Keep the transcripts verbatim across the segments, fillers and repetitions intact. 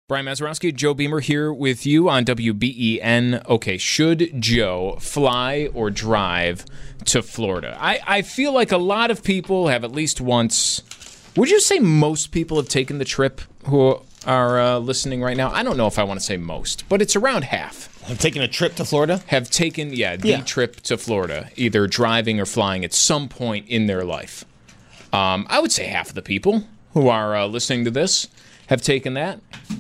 Brian Mazurowski, Joe Beamer here with you on W B E N. Okay, should Joe fly or drive to Florida? I, I feel like a lot of people have at least once. Would you say most people have taken the trip who are uh, listening right now? I don't know if I want to say most, but it's around half. Have taken a trip to Florida? Have taken, yeah, the Yeah. trip to Florida, either driving or flying at some point in their life. Um, I would say half of the people who are uh, listening to this have taken that.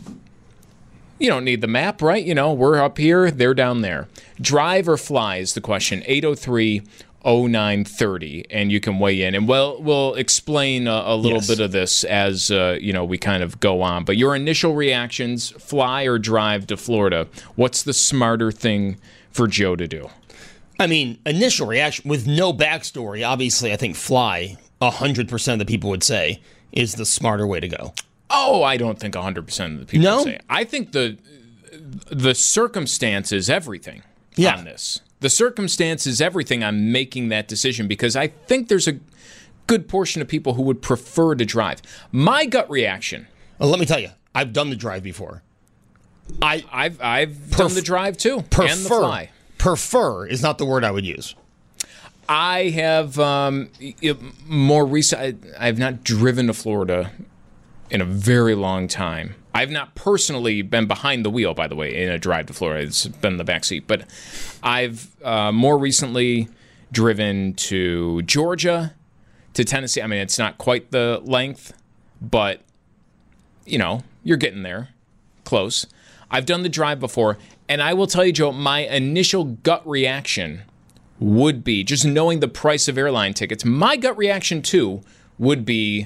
You don't need the map, right? You know, we're up here, they're down there. Drive or fly is the question. eight oh three oh nine thirty, and you can weigh in. And we'll, we'll explain a, a little Yes. bit of this as, uh, you know, we kind of go on. But your initial reactions, fly or drive to Florida, what's the smarter thing for Joe to do? I mean, initial reaction with no backstory, obviously, I think fly, one hundred percent of the people would say, is the smarter way to go. Oh, I don't think one hundred percent of the people No? say it. I think the the circumstance is everything Yeah. on this. The circumstance is everything on making that decision, because I think there's a good portion of people who would prefer to drive. My gut reaction, Well, let me tell you, I've done the drive before. I I've I've Perf- done the drive too, and the prefer, fly. prefer is not the word I would use. I have um, it- more recent. I, I've not driven to Florida in a very long time. I've not personally been behind the wheel, by the way, in a drive to Florida. It's been in the backseat. But I've uh, more recently driven to Georgia, to Tennessee. I mean, it's not quite the length, but, you know, you're getting there. Close. I've done the drive before. And I will tell you, Joe, my initial gut reaction would be, just knowing the price of airline tickets, my gut reaction, too, would be,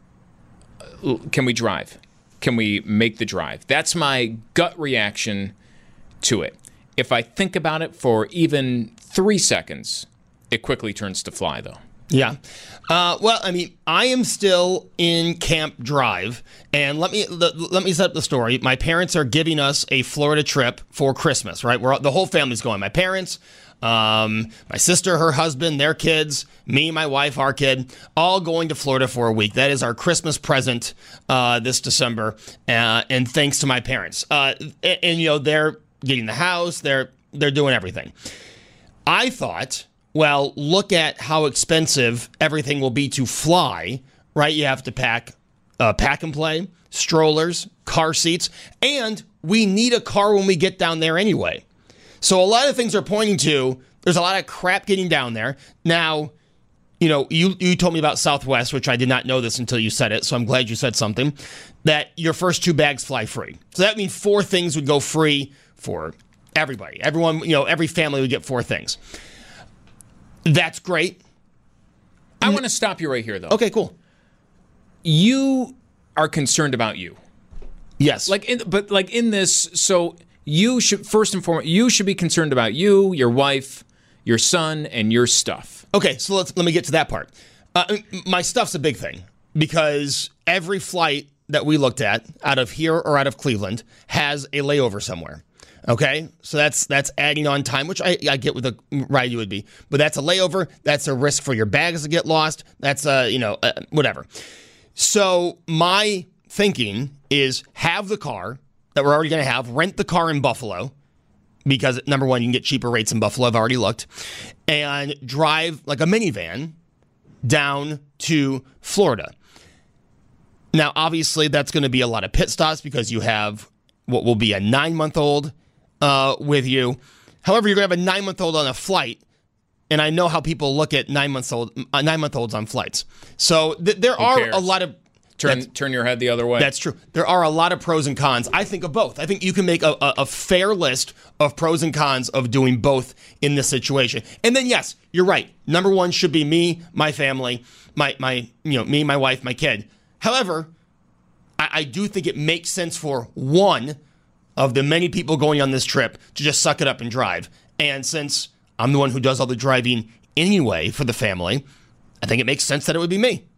can we drive? Can we make the drive? That's my gut reaction to it. If I think about it for even three seconds, it quickly turns to fly, though. Yeah. Uh, well, I mean, I am still in Camp Drive, and let me let, let me set up the story. My parents are giving us a Florida trip for Christmas, right? We're the whole family's going. My parents, um, my sister, her husband, their kids, me, my wife, our kid, all going to Florida for a week. That is our Christmas present uh, this December, uh, and thanks to my parents. Uh, and, and you know, they're getting the house, they're they're doing everything. I thought, well, look at how expensive everything will be to fly, right? You have to pack uh, pack and play, strollers, car seats, and we need a car when we get down there anyway. So a lot of things are pointing to there's a lot of crap getting down there. Now, you know, you, you told me about Southwest, which I did not know this until you said it, so I'm glad you said something, that your first two bags fly free. So that means four things would go free for everybody. Everyone, you know, every family would get four things. That's great. I want to stop you right here, though. Okay, cool. You are concerned about you. Yes. Like, in, but like in this, so you should, first and foremost, you should be concerned about you, your wife, your son, and your stuff. Okay, so let's let me get to that part. Uh, my stuff's a big thing because every flight that we looked at out of here or out of Cleveland has a layover somewhere. Okay, so that's that's adding on time, which I, I get with a ride you would be, but that's a layover. That's a risk for your bags to get lost. That's uh you know uh, whatever. So my thinking is have the car that we're already going to have, rent the car in Buffalo because number one, you can get cheaper rates in Buffalo. I've already looked, and drive like a minivan down to Florida. Now, obviously, that's going to be a lot of pit stops because you have what will be a nine-month-old uh, with you. However, you're going to have a nine-month-old on a flight, and I know how people look at nine-month-old uh, nine-month-olds on flights. So th- there are cares? a lot of Turn turn your head the other way. That's true. There are a lot of pros and cons. I think of both. I think you can make a, a, a fair list of pros and cons of doing both in this situation. And then, yes, you're right. Number one should be me, my family, my my you know me, my wife, my kid. However, I, I do think it makes sense for one of the many people going on this trip to just suck it up and drive. And since I'm the one who does all the driving anyway for the family, I think it makes sense that it would be me.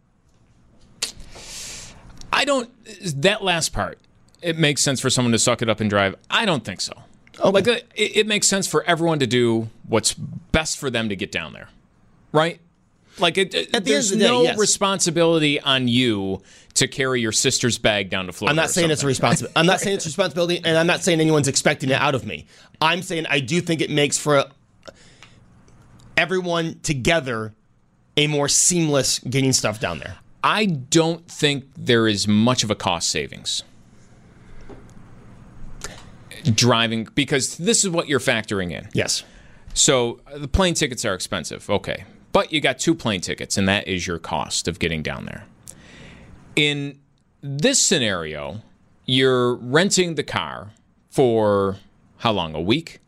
I don't, that last part, it makes sense for someone to suck it up and drive. I don't think so. Okay. Like, it, it makes sense for everyone to do what's best for them to get down there, right? Like, it, At the there's end of the day, no yes. responsibility on you to carry your sister's bag down to Florida. I'm not saying it's a responsibility. I'm not saying it's a responsibility, and I'm not saying anyone's expecting it out of me. I'm saying I do think it makes for a, everyone together a more seamless getting stuff down there. I don't think there is much of a cost savings driving, because this is what you're factoring in. Yes. So the plane tickets are expensive, okay. But you got two plane tickets, and that is your cost of getting down there. In this scenario, you're renting the car for how long? A week?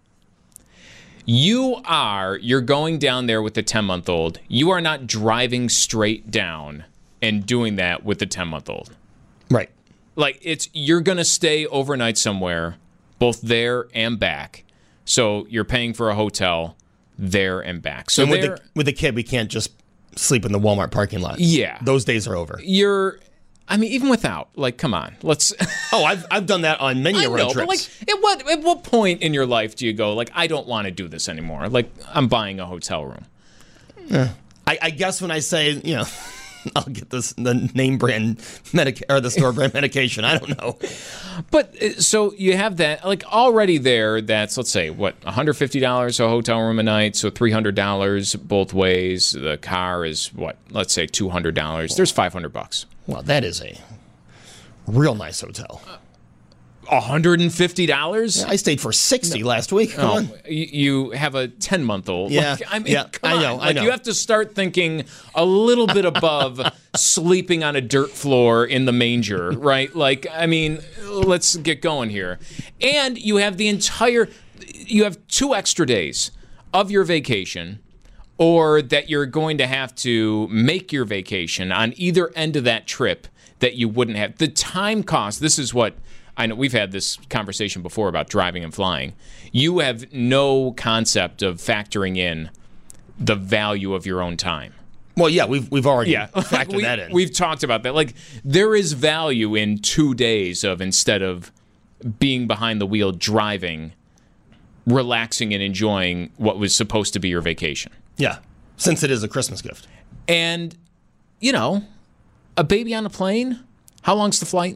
You are, you're going down there with the ten-month-old. You are not driving straight down and doing that with the ten-month-old. Right. Like, it's, you're going to stay overnight somewhere, both there and back. So you're paying for a hotel there and back. So and with there, the, with the kid, we can't just sleep in the Walmart parking lot. Yeah. Those days are over. You're, I mean, even without, like, come on, let's. Oh, I've I've done that on many I road know, trips. but like, at what at what point in your life do you go, like, I don't want to do this anymore? Like, I'm buying a hotel room. Yeah. I, I guess when I say, you know, I'll get this the name brand medic or the store brand medication. I don't know. But uh, so you have that, like, already there. That's, let's say, what, one hundred fifty dollars a hotel room a night. So three hundred dollars both ways. The car is what? Let's say two hundred dollars. There's five hundred bucks. Well, that is a real nice hotel. one hundred fifty dollars? I stayed for sixty no. last week. Come oh, on. You, you have a ten-month-old. Yeah, like, I mean, yeah, come I on. know, Like, I know. You have to start thinking a little bit above sleeping on a dirt floor in the manger, right? Like, I mean, let's get going here. And you have the entire, you have two extra days of your vacation, or that you're going to have to make your vacation on either end of that trip that you wouldn't have. The time cost, this is what, I know we've had this conversation before about driving and flying. You have no concept of factoring in the value of your own time. Well, yeah, we've we've already yeah. factored we, that in. We've talked about that. Like, there is value in two days of, instead of being behind the wheel driving, relaxing and enjoying what was supposed to be your vacation. Yeah, since it is a Christmas gift. And, you know, a baby on a plane, how long's the flight?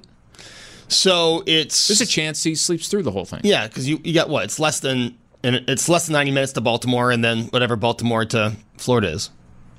So it's there's a chance he sleeps through the whole thing. Yeah, because you, you got what? It's less than and it's less than ninety minutes to Baltimore, and then whatever Baltimore to Florida is.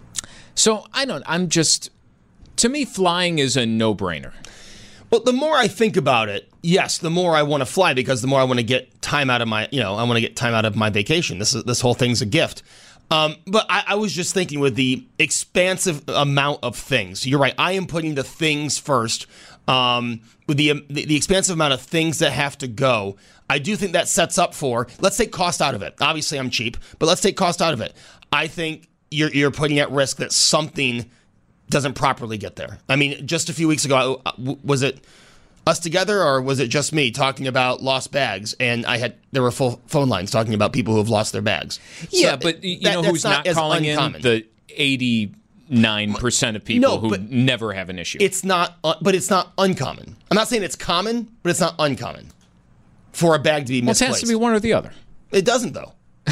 So I don't. I'm just. To me, flying is a no-brainer. Well, the more I think about it, yes, the more I want to fly, because the more I want to get time out of my, you know, I want to get time out of my vacation. This is this whole thing's a gift. Um, but I, I was just thinking with the expansive amount of things. You're right. I am putting the things first. Um, with the, the the expansive amount of things that have to go, I do think that sets up for, let's take cost out of it. Obviously, I'm cheap, but let's take cost out of it. I think you're you're putting at risk that something doesn't properly get there. I mean, just a few weeks ago, was it us together or was it just me talking about lost bags? And I had there were full phone lines talking about people who have lost their bags. Yeah, so but you that, know who's not, not calling uncommon. in? The eighty-nine percent of people no, who never have an issue. It's not, uh, but it's not uncommon. I'm not saying it's common, but it's not uncommon for a bag to be misplaced. Well, it has to be one or the other. It doesn't, though.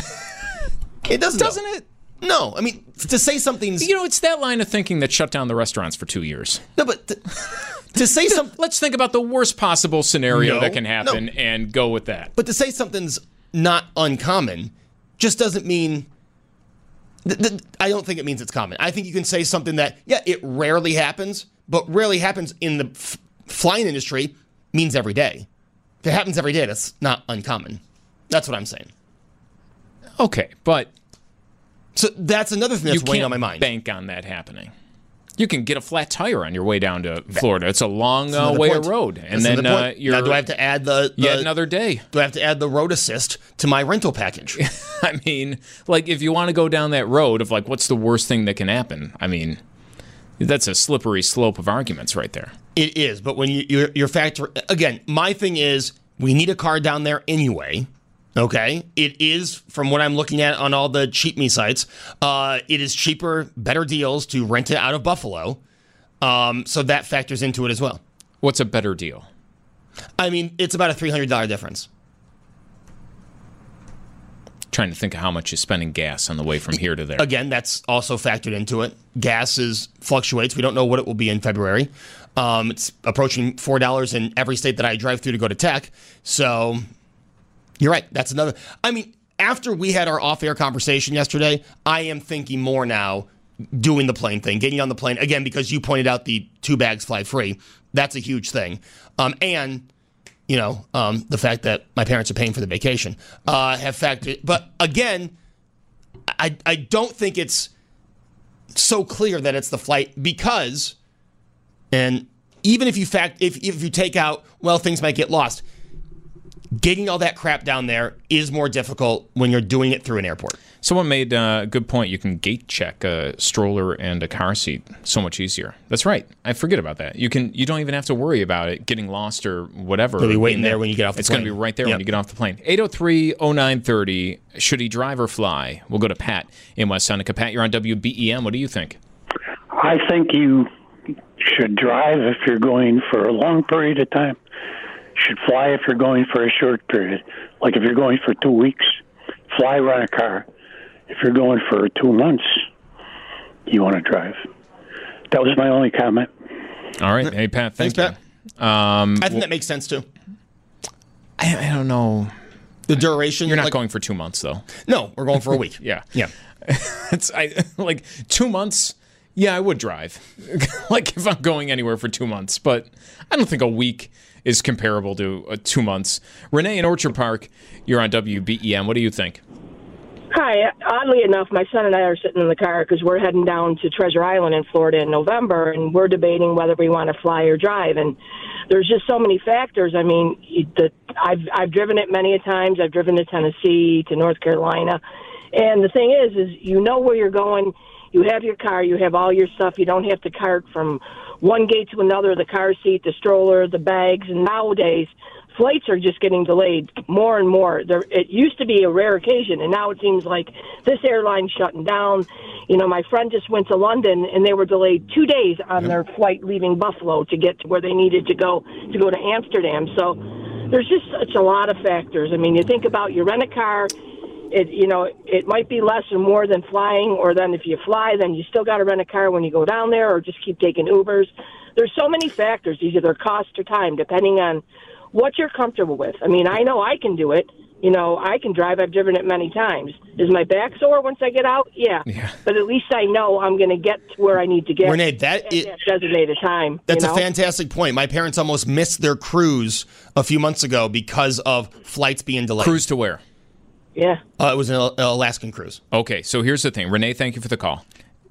It doesn't, Doesn't though. it? No, I mean, to say something's... You know, it's that line of thinking that shut down the restaurants for two years. No, but to, to say something... Let's think about the worst possible scenario No, that can happen no. and go with that. But to say something's not uncommon just doesn't mean... Th- th- I don't think it means it's common. I think you can say something that, yeah, it rarely happens, but rarely happens in the f- flying industry means every day. If it happens every day, that's not uncommon. That's what I'm saying. Okay, but... So that's another thing that's you weighing can't on my mind. Bank on that happening. You can get a flat tire on your way down to Florida. It's a long uh, another way point. of road, and That's then another uh, point. you're Now, do I have to add the, the yet another day. Do I have to add the road assist to my rental package? I mean, like, if you want to go down that road of, like, what's the worst thing that can happen? I mean, that's a slippery slope of arguments right there. It is, but when you, you're, you're factor again, my thing is we need a car down there anyway. Okay, it is, from what I'm looking at on all the Cheap Me sites, uh, it is cheaper, better deals to rent it out of Buffalo. Um, so that factors into it as well. What's a better deal? I mean, it's about a three hundred dollars difference. Trying to think of how much you spend in gas on the way from here to there. Again, that's also factored into it. Gas is fluctuates. We don't know what it will be in February. Um, it's approaching four dollars in every state that I drive through to go to tech. So you're right. That's another. I mean, after we had our off-air conversation yesterday, I am thinking more now doing the plane thing, getting on the plane, again, because you pointed out the two bags fly free. That's a huge thing. Um, and, you know, um, the fact that my parents are paying for the vacation uh, have factored. But again, I, I don't think it's so clear that it's the flight because, and even if you fact, if, if you take out, well, things might get lost, getting all that crap down there is more difficult when you're doing it through an airport. Someone made a good point. You can gate check a stroller and a car seat so much easier. That's right. I forget about that. You can. You don't even have to worry about it getting lost or whatever. They'll be waiting there when you get off the it's plane. It's going to be right there Yep. when you get off the plane. eight oh three oh nine thirty. Should he drive or fly? We'll go to Pat in West Seneca. Pat, you're on W B E M. What do you think? I think you should drive if you're going for a long period of time. Should fly if you're going for a short period. Like if you're going for two weeks, fly, rent a car. If you're going for two months, you want to drive. That was my only comment. All right. Hey, Pat. Thank Thanks, you. Pat. Um, I think well, that makes sense too. I, I don't know. The duration. You're not like, going for two months, though. No, we're going for a week. Yeah. Yeah. It's I like two months. Yeah, I would drive. Like if I'm going anywhere for two months, but I don't think a week is comparable to uh, two months. Renee in Orchard Park, you're on W B E M. What do you think? Hi. Oddly enough, my son and I are sitting in the car because we're heading down to Treasure Island in Florida in November, and we're debating whether we want to fly or drive. And there's just so many factors. I mean, the, I've I've driven it many a times. I've driven to Tennessee, to North Carolina, and the thing is, is you know where you're going. You have your car. You have all your stuff. You don't have to cart from one gate to another, the car seat, the stroller, the bags. And nowadays, flights are just getting delayed more and more. There, it used to be a rare occasion, and now it seems like this airline's shutting down. You know, my friend just went to London, and they were delayed two days on their flight leaving Buffalo to get to where they needed to go to go to Amsterdam. So there's just such a lot of factors. I mean, you think about you rent a car. It, you know, it might be less or more than flying, or then if you fly, then you still got to rent a car when you go down there, or just keep taking Ubers. There's so many factors, either cost or time, depending on what you're comfortable with. I mean, I know I can do it. You know, I can drive. I've driven it many times. Is my back sore once I get out? Yeah. Yeah. But at least I know I'm going to get to where I need to get. Renee, that at is, that designated time. that's you know? a fantastic point. My parents almost missed their cruise a few months ago because of flights being delayed. Cruise to where? Yeah. Uh, it was an Alaskan cruise. Okay, so here's the thing. Renee, thank you for the call.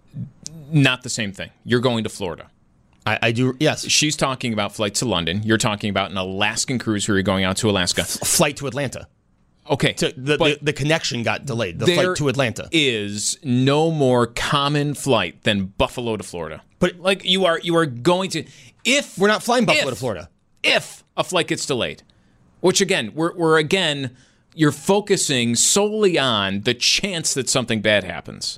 Not the same thing. You're going to Florida. I, I do, yes. She's talking about flights to London. You're talking about an Alaskan cruise where you're going out to Alaska. F- flight to Atlanta. Okay. To, the, but the, the connection got delayed. The there flight to Atlanta. is no more common flight than Buffalo to Florida. But- like you are you are going to if We're not flying Buffalo if- to Florida. If a flight gets delayed, which again, we're we're again you're focusing solely on the chance that something bad happens.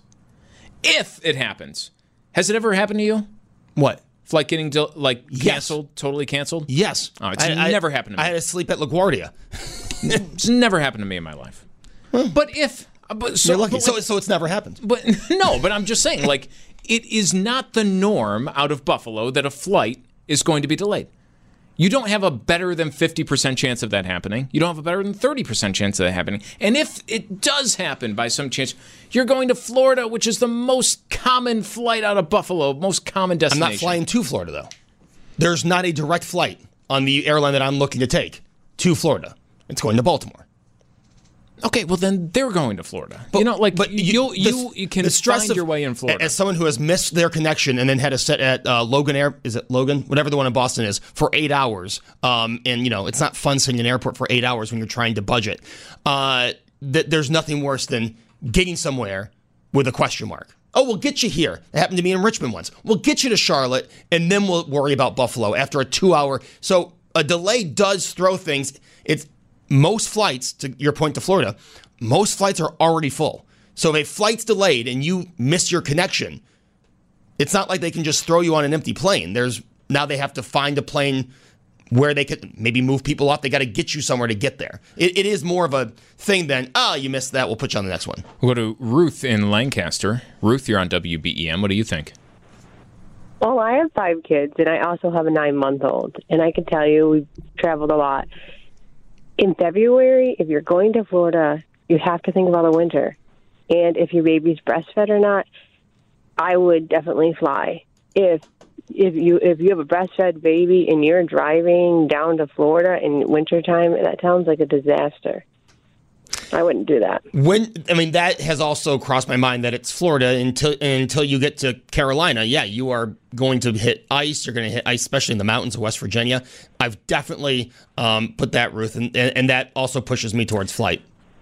If it happens, has it ever happened to you? What? Flight getting del- like Yes. canceled, totally canceled? Yes. Oh, it's I- I- never happened to me. I had to sleep at LaGuardia. It's never happened to me in my life. But if, uh, but so, You're lucky. but So, so it's never happened. But no, but I'm just saying, like, it is not the norm out of Buffalo that a flight is going to be delayed. You don't have a better than fifty percent chance of that happening. You don't have a better than thirty percent chance of that happening. And if it does happen by some chance, you're going to Florida, which is the most common flight out of Buffalo, most common I'm destination. not flying to Florida, though. There's not a direct flight on the airline that I'm looking to take to Florida. It's going to Baltimore. Okay, well then they're going to Florida. you know, like but you the- you, you can the stress find of- your way in Florida. As someone who has missed their connection and then had to sit at uh, Logan Air, is it Logan? Whatever the one in Boston is, for eight hours. Um, and, you know, it's not fun sitting in an airport for eight hours when you're trying to budget. Uh, th- there's nothing worse than getting somewhere with a question mark. Oh, we'll get you here. It happened to me in Richmond once. We'll get you to Charlotte, and then we'll worry about Buffalo after a two-hour. So a delay does throw things. It's most flights, to your point to Florida, most flights are already full. So if a flight's delayed and you miss your connection, it's not like they can just throw you on an empty plane. There's now they have to find a plane where they could maybe move people off. They got to get you somewhere to get there. It, it is more of a thing than, oh, you missed that. We'll put you on the next one. We'll go to Ruth in Lancaster. Ruth, you're on W B E M. What do you think? Well, I have five kids, and I also have a nine-month-old. And I can tell you, we've traveled a lot. In February, if you're going to Florida, you have to think about the winter. And if your baby's breastfed or not, I would definitely fly. If if you if you have a breastfed baby and you're driving down to Florida in wintertime, that sounds like a disaster. I wouldn't do that. When I mean, that has also crossed my mind that it's Florida until until you get to Carolina. Yeah, you are going to hit ice. You're going to hit ice, especially in the mountains of West Virginia. I've definitely um, put that, Ruth, and, and that also pushes me towards flight.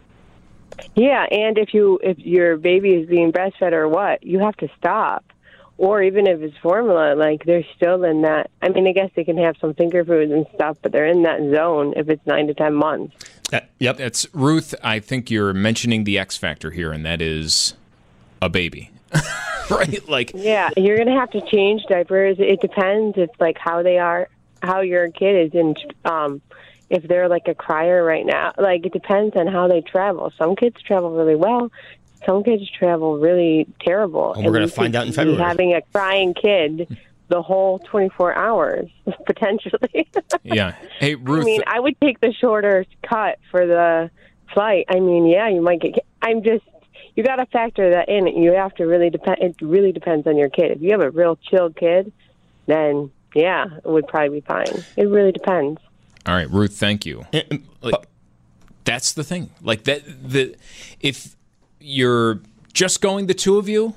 Yeah, and if you if your baby is being breastfed or what, you have to stop. Or even if it's formula, like they're still in that. I mean, I guess they can have some finger foods and stuff, but they're in that zone if it's nine to ten months. Uh, yep. It's Ruth. I think you're mentioning the X factor here, and that is a baby, right? Like, yeah, you're gonna have to change diapers. It depends. It's like how they are, how your kid is in. Um, if they're like a crier right now, like it depends on how they travel. Some kids travel really well. Some kids travel really terrible. And we're going to find out in February. Having a crying kid the whole twenty-four hours, potentially. Yeah. Hey, Ruth. I mean, I would take the shorter cut for the flight. I mean, yeah, you might get... I'm just... You got to factor that in. You have to really depend... It really depends on your kid. If you have a real chilled kid, then, yeah, it would probably be fine. It really depends. All right, Ruth, thank you. Like, that's the thing. Like, that... the if... you're just going the two of you,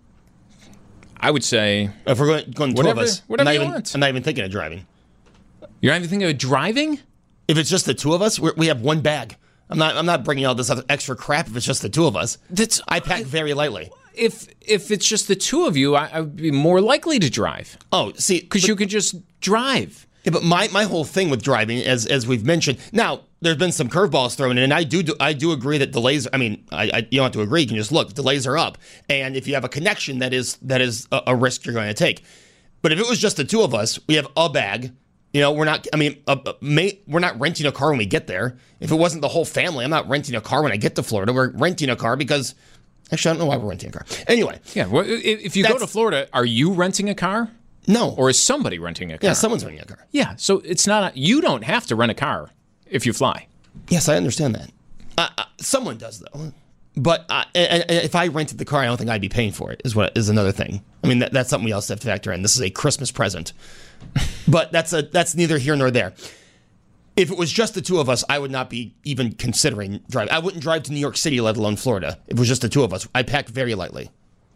I would say... If we're going, going two whatever, of us, whatever I'm, you not even, want. I'm not even thinking of driving. You're not even thinking of driving? If it's just the two of us, we're, we have one bag. I'm not I'm not bringing all this other extra crap if it's just the two of us. That's I pack very lightly. If if it's just the two of you, I, I would be more likely to drive. Oh, see... Because you could just drive. Yeah, but my, my whole thing with driving, as as we've mentioned, now there's been some curveballs thrown in, and I do, do I do agree that delays. I mean, I, I you don't have to agree. You can just look. Delays are up, and if you have a connection, that is that is a, a risk you're going to take. But if it was just the two of us, we have a bag. You know, we're not. I mean, a, a, may, we're not renting a car when we get there. If it wasn't the whole family, I'm not renting a car when I get to Florida. We're renting a car because actually I don't know why we're renting a car. Anyway, yeah. Well, if you go to Florida, are you renting a car? No. Or is somebody renting a car? Yeah, someone's renting a car. Yeah, so it's not, a, you don't have to rent a car if you fly. Yes, I understand that. Uh, uh, someone does, though. But uh, and, and if I rented the car, I don't think I'd be paying for it, is what is another thing. I mean, that, that's something we also have to factor in. This is a Christmas present. But that's a that's neither here nor there. If it was just the two of us, I would not be even considering driving. I wouldn't drive to New York City, let alone Florida. If it was just the two of us, I packed very lightly.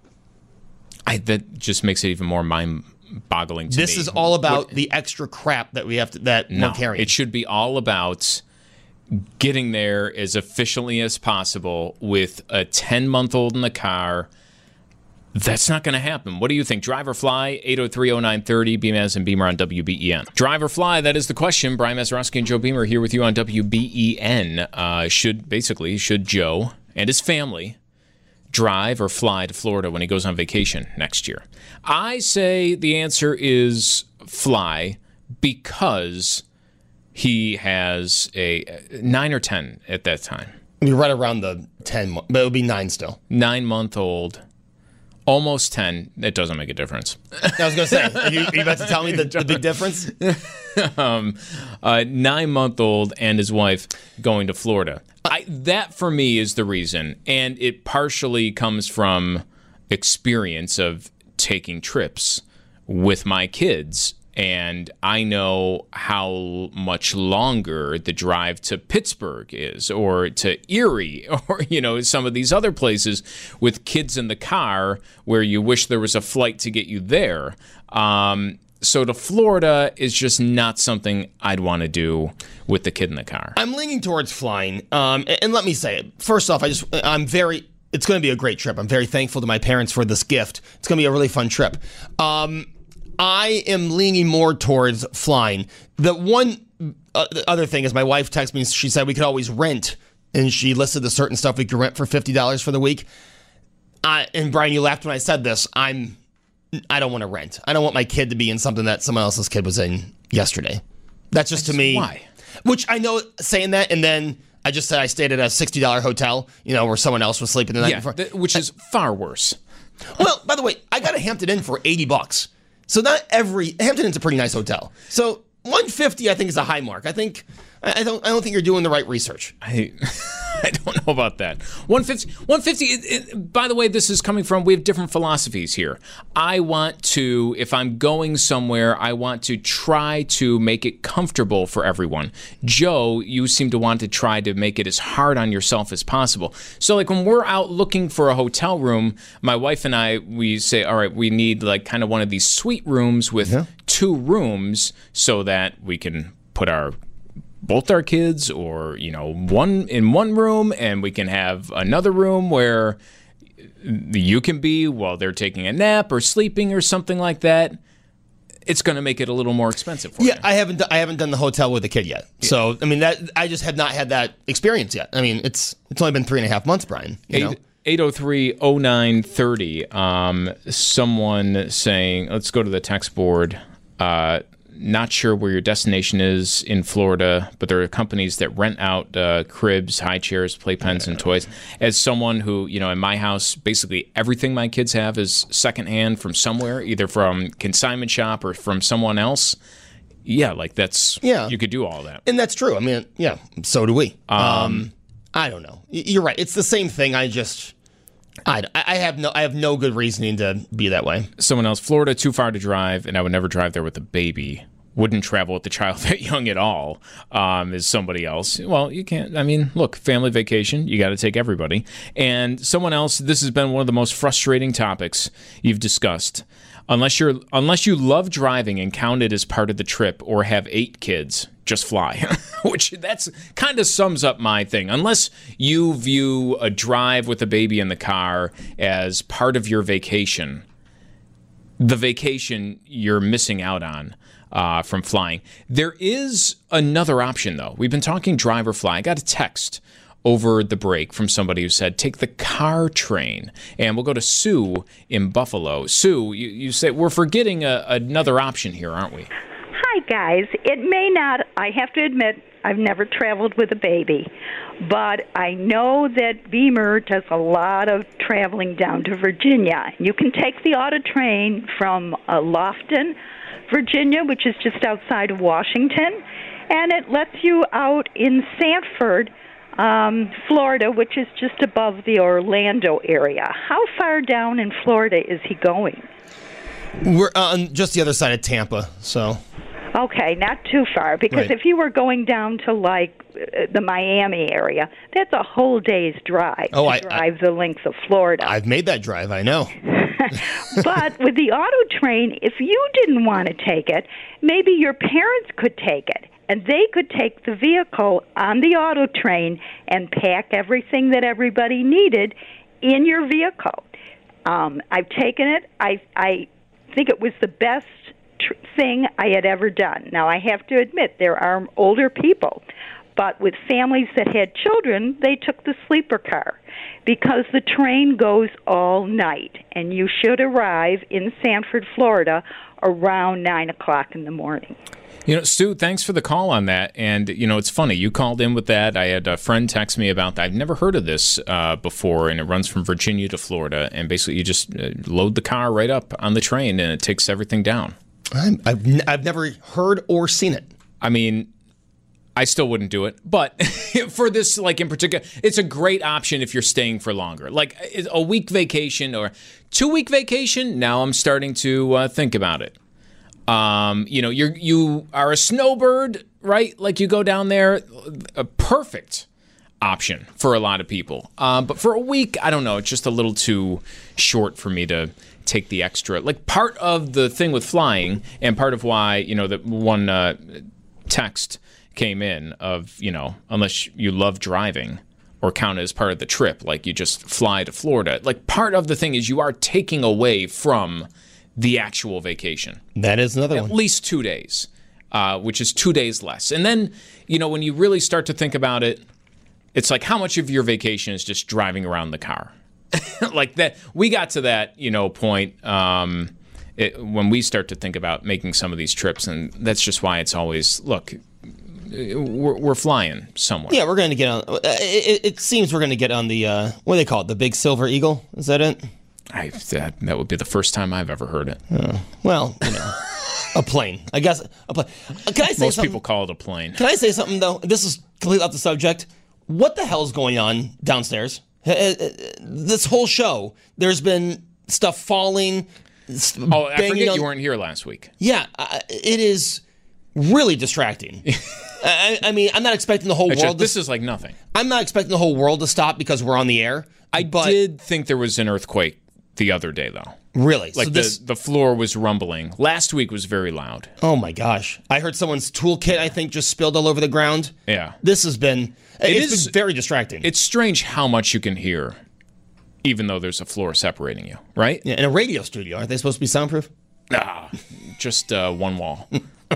I, that just makes it even more mind boggling to this me. is all about what, the extra crap that we have to that no, we're carrying. It should be all about getting there as efficiently as possible with a ten-month-old in the car. That's not going to happen. What do you think? Drive or fly? eight oh three oh nine thirty, B M A S and Beamer on W B E N. Drive or fly? That is the question. Brian Mazeroski and Joe Beamer here with you on W B E N. Uh, should, basically, should Joe and his family drive or fly to Florida when he goes on vacation next year? I say the answer is fly because he has a nine or ten at that time. I mean, right around the ten, but it would be nine still. Nine-month-old, almost ten. It doesn't make a difference. I was going to say, are you, are you about to tell me the, the big difference? um, a nine-month-old and his wife going to Florida. I, that, for me, is the reason, and it partially comes from experience of taking trips with my kids, and I know how much longer the drive to Pittsburgh is, or to Erie, or, you know, some of these other places with kids in the car where you wish there was a flight to get you there. Um, so to Florida is just not something I'd want to do with the kid in the car. I'm leaning towards flying, um, and, and let me say it. First off, I just I'm very. It's going to be a great trip. I'm very thankful to my parents for this gift. It's going to be a really fun trip. Um, I am leaning more towards flying. The one uh, the other thing is my wife texted me. She said we could always rent, and she listed the certain stuff we could rent for fifty dollars for the week. I, and Brian, you laughed when I said this. I'm. I don't want to rent. I don't want my kid to be in something that someone else's kid was in yesterday. That's just to me. Why? Which I know saying that, and then I just said I stayed at a sixty dollars hotel, you know, where someone else was sleeping the night Yeah, before. th- which is far worse. Well, by the way, I got a Hampton Inn for eighty bucks. So not every Hampton Inn's a pretty nice hotel. So one fifty, I think, is a high mark. I think I don't I don't think you're doing the right research. I I don't know about that. one fifty, one fifty it, it, by the way, this is coming from, we have different philosophies here. I want to, if I'm going somewhere, I want to try to make it comfortable for everyone. Joe, you seem to want to try to make it as hard on yourself as possible. So like when we're out looking for a hotel room, my wife and I, we say, all right, we need like kind of one of these suite rooms with yeah. two rooms so that we can put our both our kids, or, you know, one in one room, and we can have another room where you can be while they're taking a nap or sleeping or something like that. It's going to make it a little more expensive for yeah, you. I haven't I haven't done the hotel with a kid yet. Yeah. So, I mean, that I just have not had that experience yet. I mean, it's it's only been three and a half months, Brian. You know? eight oh three oh nine thirty. Um, someone saying, let's go to the text board. Uh, Not sure where your destination is in Florida, but there are companies that rent out uh, cribs, high chairs, playpens, and toys. As someone who, you know, in my house, basically everything my kids have is secondhand from somewhere, either from consignment shop or from someone else. Yeah, like that's, yeah. you could do all that. And that's true. I mean, yeah, so do we. Um, um, I don't know. You're right. It's the same thing. I just... I, I have no I have no good reasoning to be that way. Someone else, Florida, too far to drive, and I would never drive there with a baby. Wouldn't travel with the child that young at all, um, is somebody else. Well, you can't. I mean, look, family vacation, you got to take everybody. And someone else, this has been one of the most frustrating topics you've discussed. Unless you're unless you love driving and count it as part of the trip, or have eight kids, just fly. Which that's kind of sums up my thing. Unless you view a drive with a baby in the car as part of your vacation, the vacation you're missing out on uh, from flying. There is another option, though. We've been talking drive or fly. I got a text over the break from somebody who said, take the car train. And we'll go to Sue in Buffalo. Sue, you, you say, we're forgetting a, another option here, aren't we? Hi, guys. It may not, I have to admit, I've never traveled with a baby, but I know that Beamer does a lot of traveling down to Virginia. You can take the auto train from uh, Lofton, Virginia, which is just outside of Washington, and it lets you out in Sanford, um, Florida, which is just above the Orlando area. How far down in Florida is he going? We're on just the other side of Tampa, so... Okay, not too far, because right. if you were going down to, like, the Miami area, that's a whole day's drive oh, to I, drive I, the length of Florida. I've made that drive, I know. But with the auto train, if you didn't want to take it, maybe your parents could take it, and they could take the vehicle on the auto train and pack everything that everybody needed in your vehicle. Um, I've taken it. I, I think it was the best tr- thing I had ever done. Now, I have to admit, there are older people, but with families that had children, they took the sleeper car because the train goes all night, and you should arrive in Sanford, Florida, around nine o'clock in the morning. You know, Stu, thanks for the call on that. And, you know, it's funny. You called in with that. I had a friend text me about that. I've never heard of this uh, before, and it runs from Virginia to Florida. And basically, you just uh, load the car right up on the train, and it takes everything down. I'm, I've, n- I've never heard or seen it. I mean, I still wouldn't do it. But for this, like, in particular, it's a great option if you're staying for longer. Like, a week vacation or two-week vacation, now I'm starting to uh, think about it. Um, you know, you're, you are a snowbird, right? Like you go down there, a perfect option for a lot of people. Um, but for a week, I don't know, it's just a little too short for me to take the extra. Like part of the thing with flying and part of why, you know, that one uh, text came in of, you know, unless you love driving or count it as part of the trip, like you just fly to Florida. Like part of the thing is you are taking away from the actual vacation. That is another At one. At least two days, uh, which is two days less. And then, you know, when you really start to think about it, it's like how much of your vacation is just driving around the car? Like that, we got to that, you know, point um, it, when we start to think about making some of these trips. And that's just why it's always, look, we're, we're flying somewhere. Yeah, we're going to get on, it, it seems we're going to get on the, uh, what do they call it? The Big Silver Eagle? Is that it? I that, that would be the first time I've ever heard it. Uh, well, you know, a plane. I guess a plane. Uh, can I say Most something? people call it a plane. Can I say something though? This is completely off the subject. What the hell's going on downstairs? Uh, uh, This whole show, there's been stuff falling. s- Oh, I banging forget on- you weren't here last week. Yeah, uh, it is really distracting. I, I mean, I'm not expecting the whole Actually, world. this to, is like nothing. I'm not expecting the whole world to stop because we're on the air. I but did think there was an earthquake the other day, though. really. Like so the, this. the floor was rumbling. Last week was very loud. Oh my gosh! I heard someone's toolkit. I think just spilled all over the ground. Yeah. This has been. It it's is- been very distracting. It's strange how much you can hear, even though there's a floor separating you, right? Yeah, in a radio studio, aren't they supposed to be soundproof? Ah, just uh, one wall.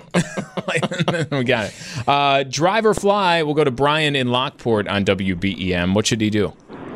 We got it. Uh, drive or fly, we'll go to Brian in Lockport on W B E M. What should he do?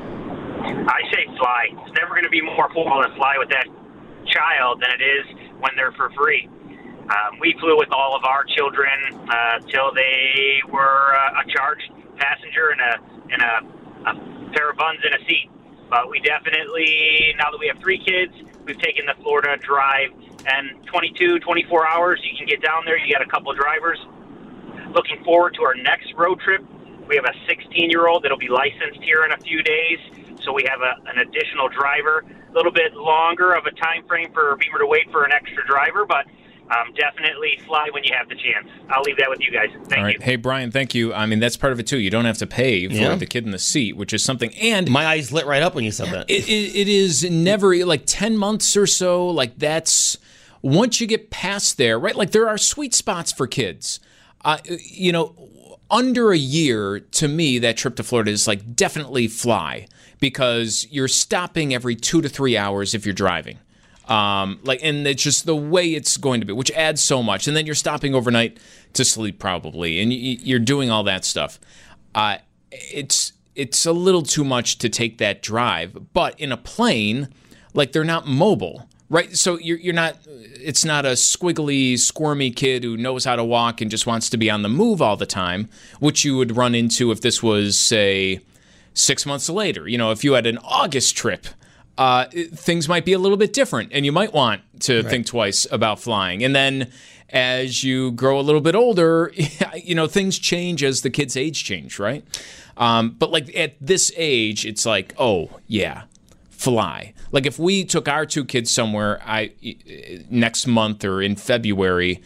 I say fly. It's never going to be more affordable to fly with that child than it is when they're for free. Um, we flew with all of our children uh, till they were uh, a charged passenger in a in a, a pair of buns in a seat. But we definitely, now that we have three kids, we've taken the Florida drive, and twenty-two, twenty-four hours, you can get down there. You got a couple of drivers. Looking forward to our next road trip. We have a sixteen-year-old that'll be licensed here in a few days, so we have a, an additional driver. A little bit longer of a time frame for Beamer to wait for an extra driver, but um, definitely fly when you have the chance. I'll leave that with you guys. Thank All right. you. Hey, Brian, thank you. I mean, that's part of it, too. You don't have to pay for Yeah. the kid in the seat, which is something. And My eyes lit right up when you said that. It, it, it is never like ten months or so. Like that's once you get past there, right? Like there are sweet spots for kids. Uh, you know, under a year to me, that trip to Florida is like definitely fly because you're stopping every two to three hours if you're driving. Um, like, and it's just the way it's going to be, which adds so much. And then you're stopping overnight to sleep probably, and you, you're doing all that stuff. Uh, it's it's a little too much to take that drive. But in a plane, like they're not mobile, right? So you're you're not. It's not a squiggly, squirmy kid who knows how to walk and just wants to be on the move all the time, which you would run into if this was, say, six months later. You know, if you had an August trip. Uh, things might be a little bit different, and you might want to right. think twice about flying. And then as you grow a little bit older, you know, things change as the kids' age change, right? Um, but like at this age, it's like, oh, yeah, fly. Like if we took our two kids somewhere I next month or in February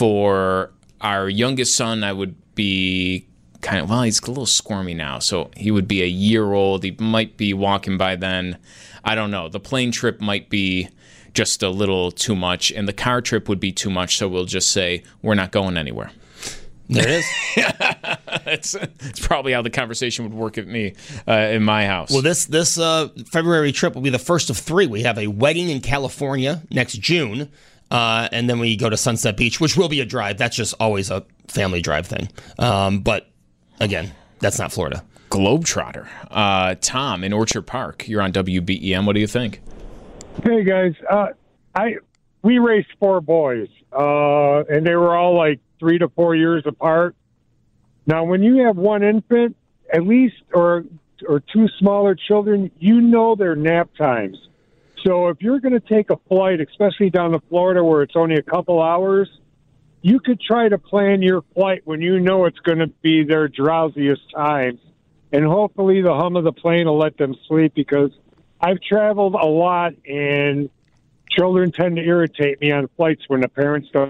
for our youngest son, I would be kind of, well, he's a little squirmy now, so he would be a year old. He might be walking by then. I don't know. The plane trip might be just a little too much, and the car trip would be too much, so we'll just say we're not going anywhere. There it is. it's, it's probably how the conversation would work at me uh, in my house. Well, this this uh, February trip will be the first of three. We have a wedding in California next June, uh, and then we go to Sunset Beach, which will be a drive. That's just always a family drive thing. Um, but again, that's not Florida. Globetrotter. Uh, Tom in Orchard Park. You're on W B E M. What do you think? Hey guys, uh, I we raised four boys, uh, and they were all like three to four years apart. Now, when you have one infant, at least, or or two smaller children, you know their nap times. So if you're going to take a flight, especially down to Florida where it's only a couple hours, you could try to plan your flight when you know it's going to be their drowsiest times. And hopefully the hum of the plane will let them sleep, because I've traveled a lot and children tend to irritate me on flights when the parents don't.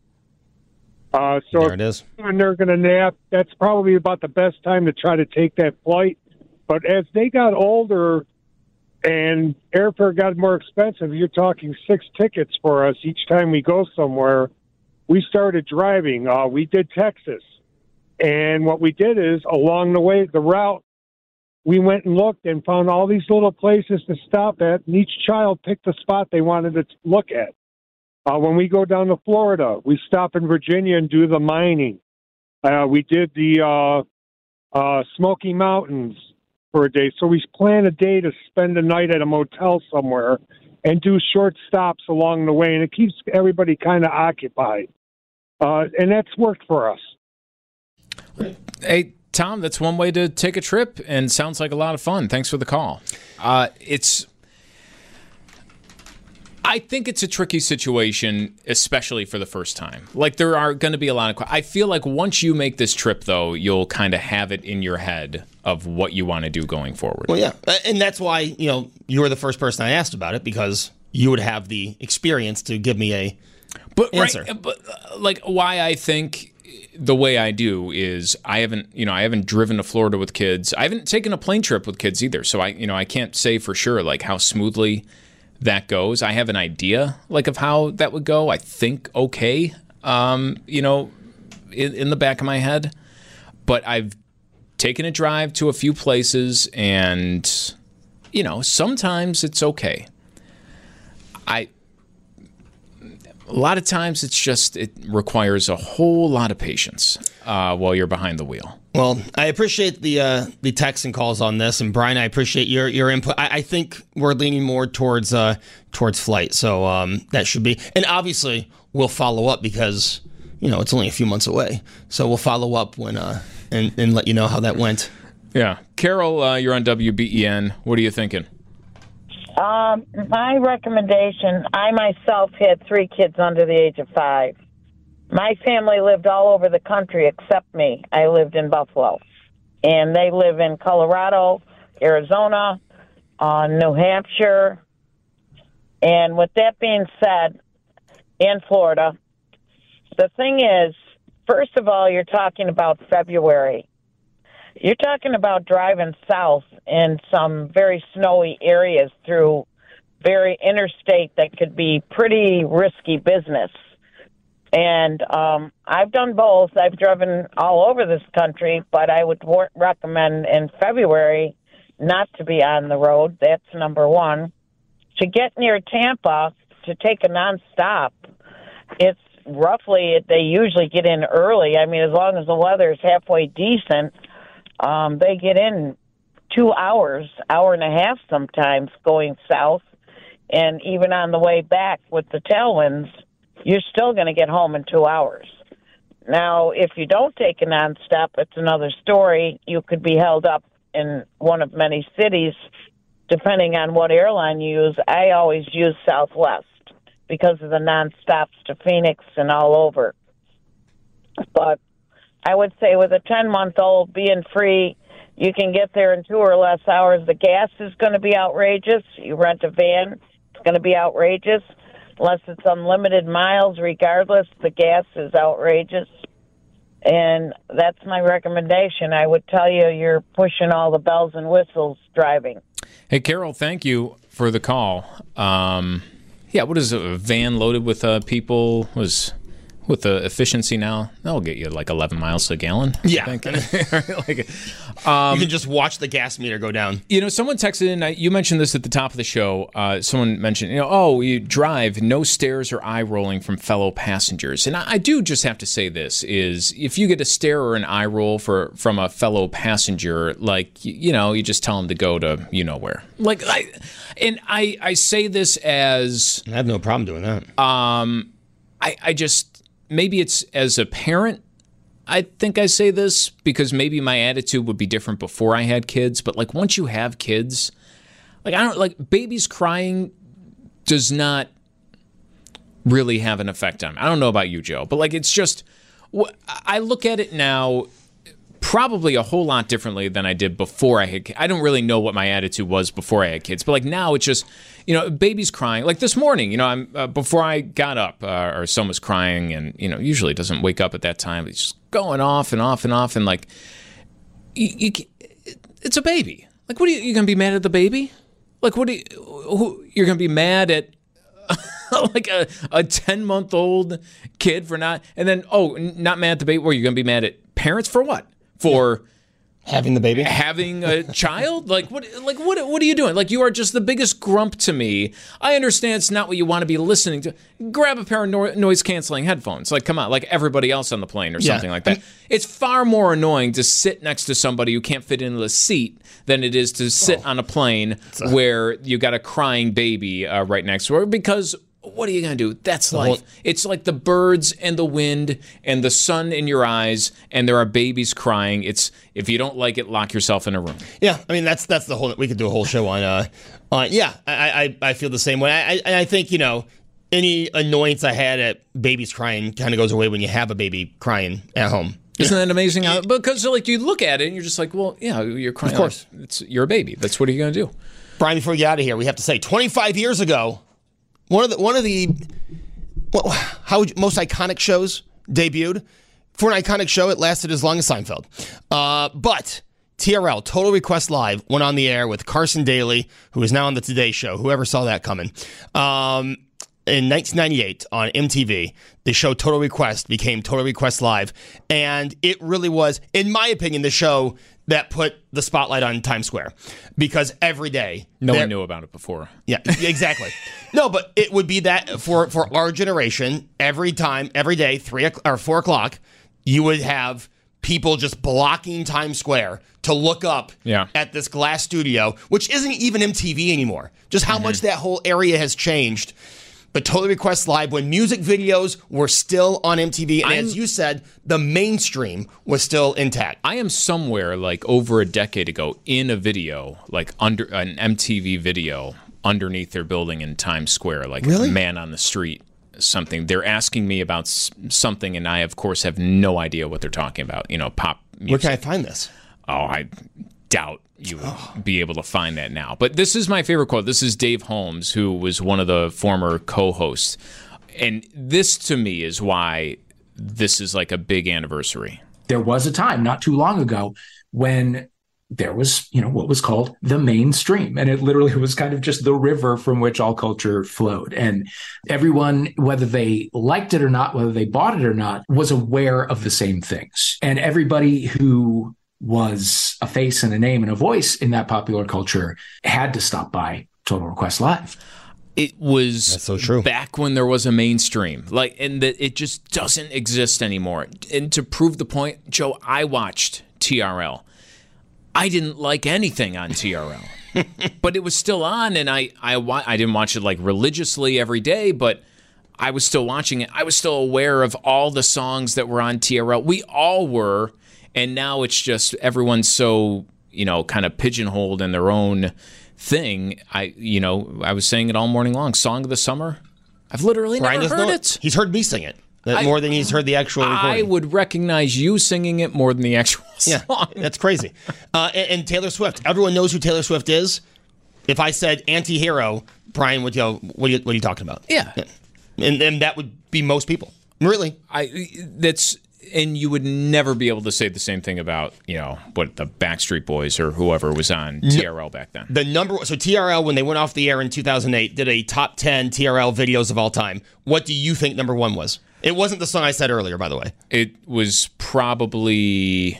Uh, so there it is. When they're going to nap, that's probably about the best time to try to take that flight. But as they got older and airfare got more expensive, you're talking six tickets for us each time we go somewhere, we started driving. Uh, we did Texas. And what we did is, along the way, the route, we went and looked and found all these little places to stop at, and each child picked the spot they wanted to look at. Uh, when we go down to Florida, we stop in Virginia and do the mining. Uh, we did the uh, uh, Smoky Mountains for a day. So we plan a day to spend a night at a motel somewhere and do short stops along the way, and it keeps everybody kind of occupied. Uh, and that's worked for us. Hey, Tom, that's one way to take a trip, and sounds like a lot of fun. Thanks for the call. Uh, it's I think it's a tricky situation, especially for the first time. Like, there are going to be a lot of... I feel like once you make this trip, though, you'll kind of have it in your head of what you want to do going forward. Well, yeah. And that's why, you know, you were the first person I asked about it, because you would have the experience to give me a but, answer. Right, but, uh, like, why I think the way I do is I haven't, you know, I haven't driven to Florida with kids. I haven't taken a plane trip with kids either. So, I, you know, I can't say for sure, like, how smoothly that goes. I have an idea, like, of how that would go. I think okay, um, you know, in, in the back of my head. But I've taken a drive to a few places, and, you know, sometimes it's okay. I, a lot of times it's just, it requires a whole lot of patience uh, while you're behind the wheel. Well, I appreciate the uh, the texts and calls on this, and Brian, I appreciate your your input. I, I think we're leaning more towards uh, towards flight, so um, that should be. And obviously, we'll follow up because, you know, it's only a few months away, so we'll follow up when uh, and and let you know how that went. Yeah, Carol, uh, you're on W B E N. What are you thinking? Um, my recommendation. I myself had three kids under the age of five. My family lived all over the country except me. I lived in Buffalo. And they live in Colorado, Arizona, uh, New Hampshire. And with that being said, in Florida, the thing is, first of all, you're talking about February. You're talking about driving south in some very snowy areas through very interstate that could be pretty risky business. And um, I've done both. I've driven all over this country, but I would w- recommend in February not to be on the road. That's number one. To get near Tampa, to take a nonstop, it's roughly, they usually get in early. I mean, as long as the weather is halfway decent, um, they get in two hours, hour and a half sometimes going south. And even on the way back with the tailwinds, you're still going to get home in two hours. Now, if you don't take a nonstop, it's another story. You could be held up in one of many cities, depending on what airline you use. I always use Southwest because of the nonstops to Phoenix and all over. But I would say with a ten-month-old being free, you can get there in two or less hours. The gas is going to be outrageous. You rent a van, it's going to be outrageous. Unless it's unlimited miles, regardless, the gas is outrageous. And that's my recommendation. I would tell you you're pushing all the bells and whistles driving. Hey, Carol, thank you for the call. Um, yeah, what is it, a van loaded with uh, people was... With the efficiency now, that'll get you like eleven miles a gallon. Yeah. I think. like, um, you can just watch the gas meter go down. You know, someone texted in, you mentioned this at the top of the show. Uh, someone mentioned, you know, oh, you drive, no stares or eye rolling from fellow passengers. And I, I do just have to say this, is if you get a stare or an eye roll for from a fellow passenger, like, you, you know, you just tell them to go to you know where. Like, I, and I, I say this as... I have no problem doing that. Um, I, I just... Maybe it's as a parent, I think I say this because maybe my attitude would be different before I had kids. But like once you have kids, like I don't like babies crying does not really have an effect on me. I don't know about you, Joe, but like it's just I look at it now probably a whole lot differently than I did before I had kids. I don't really know what my attitude was before I had kids, but like now it's just, you know, baby's crying. Like this morning, you know, I'm uh, before I got up, uh, or son was crying, and you know, usually it doesn't wake up at that time. It's just going off and off and off, and like, you, you it's a baby. Like, what are you? You gonna be mad at the baby? Like, what are you? Who, you're gonna be mad at? like a a ten month old kid for not, and then oh, not mad at the baby. Or you're gonna be mad at parents for what? For having the baby, having a child, like what, like what, what are you doing? Like you are just the biggest grump to me. I understand it's not what you want to be listening to. Grab a pair of no- noise canceling headphones. Like come on, like everybody else on the plane or yeah. something like that. It's far more annoying to sit next to somebody who can't fit into the seat than it is to sit oh. on a plane a- where you got a crying baby uh, right next to her because. what are you going to do? That's The life. whole- It's like the birds and the wind and the sun in your eyes, and there are babies crying. It's if you don't like it, lock yourself in a room. Yeah, I mean that's that's the whole. We could do a whole show on. Uh, on yeah, I I, I feel the same way. I, I I think you know any annoyance I had at babies crying kind of goes away when you have a baby crying at home. Isn't that amazing? How, because like you look at it and you're just like, well, yeah, you're crying. Of course, it's you're a baby. That's what are you going to do, Brian? Before we get out of here, we have to say, twenty-five years ago, one of the one of the well, how would you, most iconic shows debuted. For an iconic show, it lasted as long as Seinfeld. Uh, but T R L, Total Request Live, went on the air with Carson Daly, who is now on the Today Show. Whoever saw that coming. Um, in nineteen ninety-eight on M T V, the show Total Request became Total Request Live. And it really was, in my opinion, the show that put the spotlight on Times Square. Because every day... No one knew about it before. Yeah, exactly. No, but it would be that for, for our generation, every time, every day, three or four o'clock, you would have people just blocking Times Square to look up yeah. at this glass studio, which isn't even M T V anymore. Just how mm-hmm. much that whole area has changed. But Total Request Live, when music videos were still on M T V, and I'm, as you said, the mainstream was still intact. I am somewhere like over a decade ago in a video, like under an M T V video underneath their building in Times Square, like really? a man on the street. Something they're asking me about something, and I, of course, have no idea what they're talking about. You know, pop music. Where can I find this? Oh, I doubt you would oh. be able to find that now. But this is my favorite quote. This is Dave Holmes, who was one of the former co-hosts, and this to me is why this is like a big anniversary. There was a time not too long ago when there was, you know, what was called the mainstream. And it literally was kind of just the river from which all culture flowed. And everyone, whether they liked it or not, whether they bought it or not, was aware of the same things. And everybody who was a face and a name and a voice in that popular culture had to stop by Total Request Live. It was That's so true. back when there was a mainstream, like, and that it just doesn't exist anymore. And to prove the point, Joe, I watched T R L. I didn't like anything on T R L, but it was still on, and I, I, I didn't watch it like religiously every day, but I was still watching it. I was still aware of all the songs that were on T R L. We all were, and now it's just everyone's so, you know, kind of pigeonholed in their own thing. I, you know, I was saying it all morning long. Song of the Summer. I've literally Brian never heard know, it. He's heard me sing it. I, more than he's heard the actual recording. I would recognize you singing it more than the actual song. Yeah, that's crazy. Uh, and, and Taylor Swift. Everyone knows who Taylor Swift is. If I said anti-hero, Brian would go, what are you, what are you talking about? Yeah. yeah. And, and that would be most people. Really. I that's and you would never be able to say the same thing about, you know, what the Backstreet Boys or whoever was on T R L back then. The number so T R L, when they went off the air in two thousand eight, did a top ten T R L videos of all time. What do you think number one was? It wasn't the song I said earlier, by the way. It was probably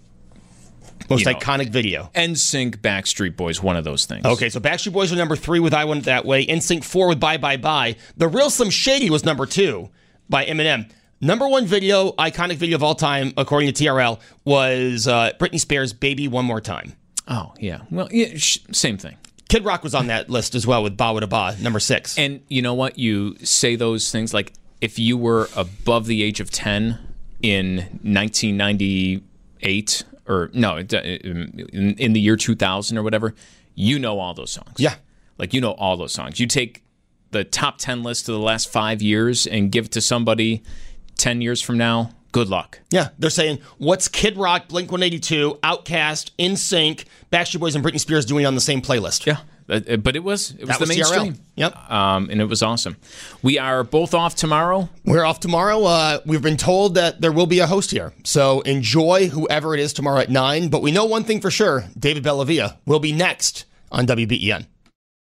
most you know, iconic video. N Sync, Backstreet Boys, one of those things. Okay, so Backstreet Boys were number three with I Want It That Way. N Sync four with Bye Bye Bye. The Real Slim Shady was number two by Eminem. Number one video, iconic video of all time, according to T R L, was uh, Britney Spears' Baby One More Time. Oh, yeah. Well, yeah, sh- same thing. Kid Rock was on that list as well with Ba Wada Ba, number six. And you know what? You say those things like if you were above the age of ten in nineteen ninety-eight, or no, in, in the year two thousand or whatever, you know all those songs. Yeah. Like, you know all those songs. You take the top ten list of the last five years and give it to somebody ten years from now, good luck. Yeah, they're saying, what's Kid Rock, Blink one eighty-two, Outkast, N Sync, Backstreet Boys, and Britney Spears doing on the same playlist? Yeah, but it was it was that the was mainstream. T R L. Yep, um, and it was awesome. We are both off tomorrow. We're off tomorrow. Uh, we've been told that there will be a host here, so enjoy whoever it is tomorrow at nine. But we know one thing for sure: David Bellavia will be next on W B E N.